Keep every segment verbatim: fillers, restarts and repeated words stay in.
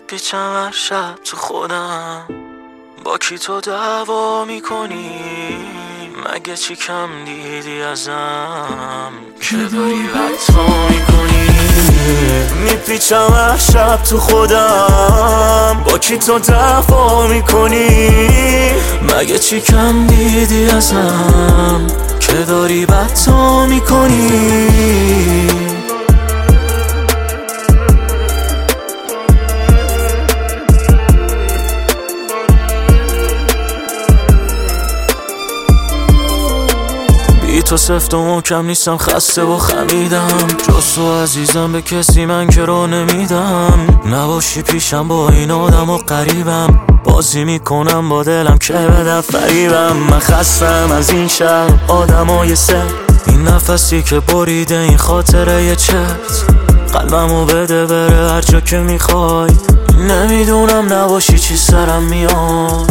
میپیچم هر شب تو خودم، با کی تو دعوا میکنی؟ مگه چی کم دیدی ازم که داری بدتا میکنی؟ میپیچم هر شب تو خودم، با کی تو دعوا میکنی؟ مگه چی کم دیدی ازم که داری بدتا میکنی؟ بی تو سفت و محکم نیستم، خسته و خمیدم. جز تو عزیزم به کسی من که رو نمیدم. نباشی پیشم با این آدم و قریبم، بازی میکنم با دلم که بدم فریبم. من خستم از این شهر آدمای سه، این نفسی که بریده این خاطره یه چرت. قلبمو بده بره هر جا که میخوای، نمیدونم نباشی چی سرم میاد.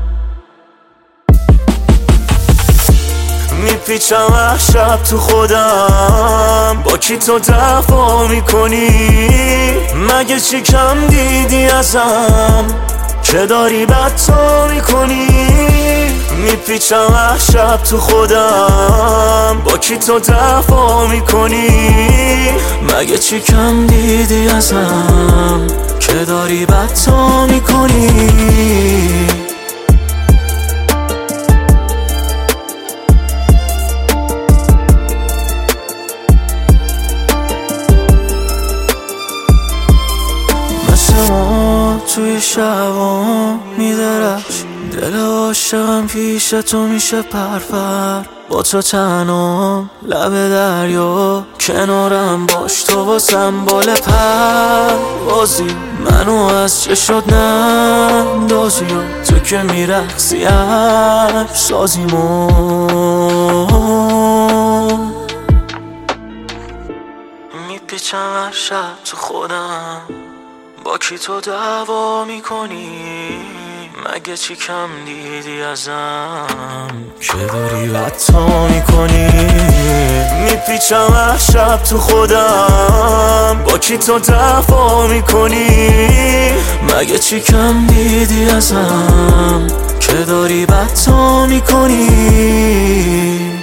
میپیچم هر شب تو خودم، با کی تو دعوا میکنی؟ مگه چی کم دیدی ازم که داری بدتا میکنی؟ میپیچم هر شب تو خودم، با کی تو دعوا میکنی؟ مگه چی کم دیدی ازم که داری بدتا میکنی؟ ما توی شبام میدرخش، دل عاشقم پیش تو میشه پرپر. با تو تنها لب دریا، کنارم باش تو واسم بال پر. بازی منو از چه شد نندازی، تو که میرقصی هر سازیمون. میپیچم هر شب تو خودم، با کی تو دعوا میکنی؟ مگه چی کم دیدی ازم که داری بدتا میکنی؟ میپیچم هر شب تو خودم، با کی تو دعوا میکنی؟ مگه چی کم دیدی ازم که داری بدتا میکنی؟